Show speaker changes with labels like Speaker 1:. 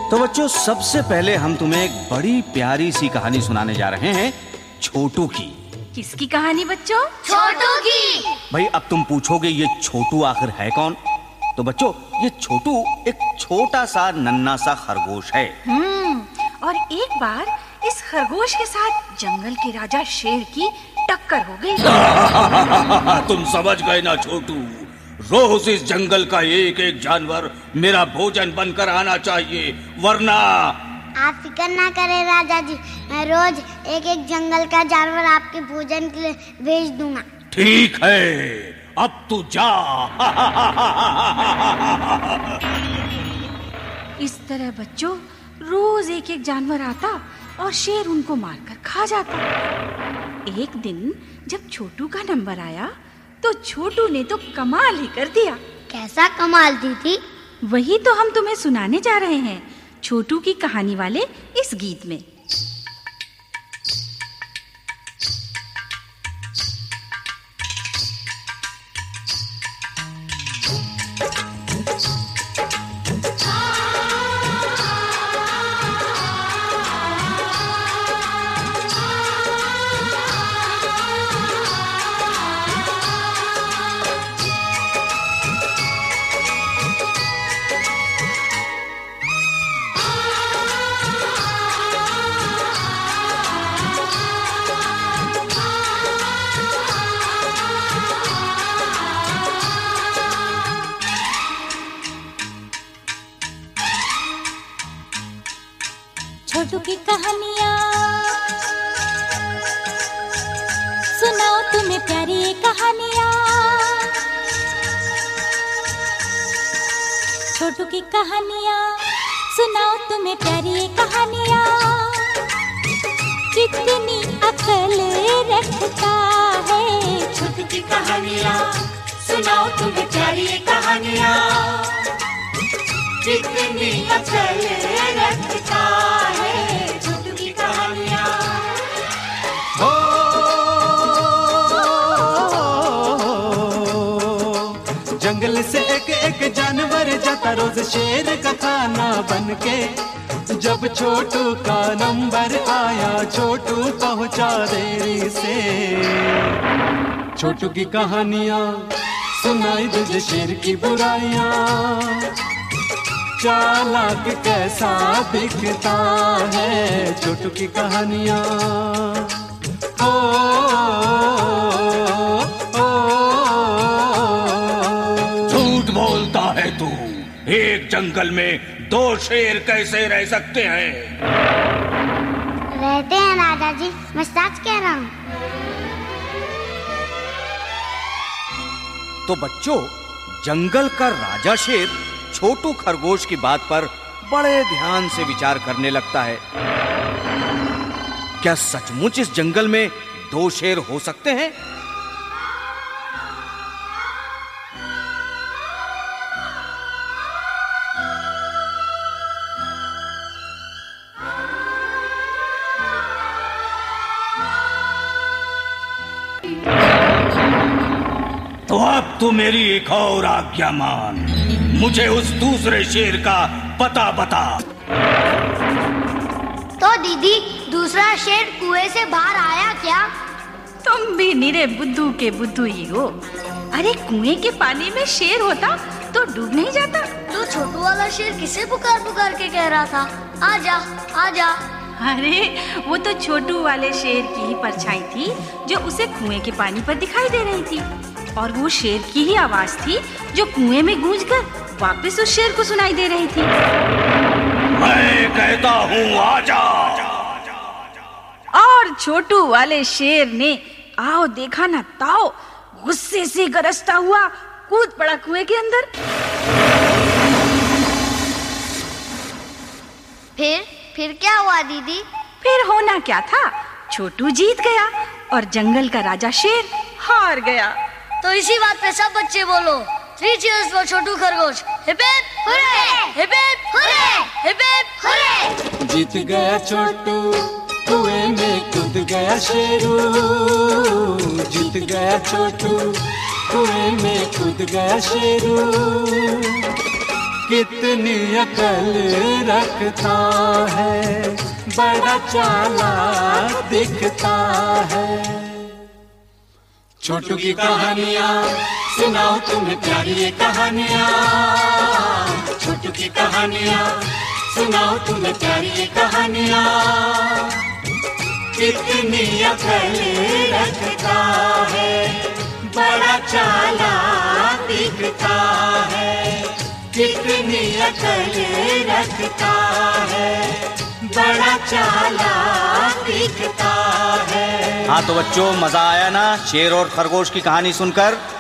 Speaker 1: तो बच्चों, सबसे पहले हम तुम्हें एक बड़ी प्यारी सी कहानी सुनाने जा रहे हैं, छोटू की।
Speaker 2: किसकी कहानी बच्चों?
Speaker 3: छोटू की।
Speaker 1: भाई अब तुम पूछोगे ये छोटू आखिर है कौन? तो बच्चों, ये छोटू एक छोटा सा नन्हा सा खरगोश है।
Speaker 2: और एक बार इस खरगोश के साथ जंगल के राजा शेर की टक्कर हो गई।
Speaker 1: तुम समझ गए ना छोटू, रोज इस जंगल का एक एक जानवर मेरा भोजन बनकर आना चाहिए, वरना।
Speaker 3: आप फिक्र ना करें राजा जी, मैं रोज एक एक जंगल का जानवर आपके भोजन के लिए भेज दूंगा।
Speaker 1: ठीक है, अब तू जा।
Speaker 2: इस तरह बच्चों रोज एक एक जानवर आता और शेर उनको मारकर खा जाता। एक दिन जब छोटू का नंबर आया तो छोटू ने तो कमाल ही कर दिया।
Speaker 3: कैसा कमाल दीदी?
Speaker 2: वही तो हम तुम्हें सुनाने जा रहे हैं, छोटू की कहानी वाले इस गीत में।
Speaker 4: छोटू की कहानियाँ सुनाओ तुम्हें प्यारी कहानियाँ। छोटू की कहानियाँ सुनाओ तुम्हें प्यारी कहानियाँ। कितनी अकल रखता है छोटू की कहानियाँ सुनाओ तुम्हें प्यारी कहानियाँ। कितनी अकल रखता है छोटू की कहानियाँ।
Speaker 5: जंगल से एक एक जानवर जाता रोज शेर का खाना बनके। जब छोटू का नंबर आया छोटू पहुंचा देरी से। छोटू की कहानियाँ सुनाई तुझे शेर की बुराइयाँ। चालाक कैसा दिखता है छोटू की कहानियाँ।
Speaker 1: झूठ बोलता है तू, एक जंगल में दो शेर कैसे रह सकते हैं?
Speaker 3: रहते हैं राजा जी, मैं सच कह रहा हूँ।
Speaker 1: तो बच्चों, जंगल का राजा शेर छोटू खरगोश की बात पर बड़े ध्यान से विचार करने लगता है। क्या सचमुच इस जंगल में दो शेर हो सकते हैं? तो अब तू मेरी एक और आज्ञा मान, मुझे उस दूसरे शेर का पता बता।
Speaker 3: तो दीदी, दूसरा शेर कुएं से बाहर आया क्या?
Speaker 2: तुम भी निरे बुद्धू के बुद्धू ही हो। अरे कुएं के पानी में शेर होता तो डूब नहीं जाता।
Speaker 3: तो छोटू वाला शेर किसे पुकार पुकार के कह रहा था, आजा आजा?
Speaker 2: अरे वो तो छोटू वाले शेर की ही परछाई थी जो उसे कुएं के पानी पर दिखाई दे रही थी। और वो शेर की ही आवाज थी जो कुएं में गूंजकर वापस उस शेर को सुनाई दे रही थी।
Speaker 1: मैं कहता हूँ आजा।
Speaker 2: और छोटू वाले शेर ने आओ देखा ना ताओ गुस्से से गरजता हुआ कूद पड़ा कुएं के अंदर।
Speaker 3: फिर क्या हुआ दीदी?
Speaker 2: फिर होना क्या था, छोटू जीत गया और जंगल का राजा शेर हार गया।
Speaker 3: तो इसी बात पे सब बच्चे बोलो, 3 cheers for छोटू खरगोश। Hip hip hurray, hip hip hurray, hip hip hurray.
Speaker 5: जीत गया छोटू कुएं में कूद गया शेरू। जीत गया छोटू कुएं में कूद गया शेरू। कितनी अकल रखता है, बड़ा चालाक दिखता है। छोटू की कहानियाँ सुनाओ तुम्हें प्यारी ये कहानियाँ, छोटू की कहानियाँ सुनाओ तुम्हें प्यारी ये कहानियाँ। कितनी अकल रखता है, बड़ा चालाक दिखता है, कितनी अकल रखता है, बड़ा चालाक दिखता है।
Speaker 1: हाँ तो बच्चों, मजा आया ना शेर और खरगोश की कहानी सुनकर?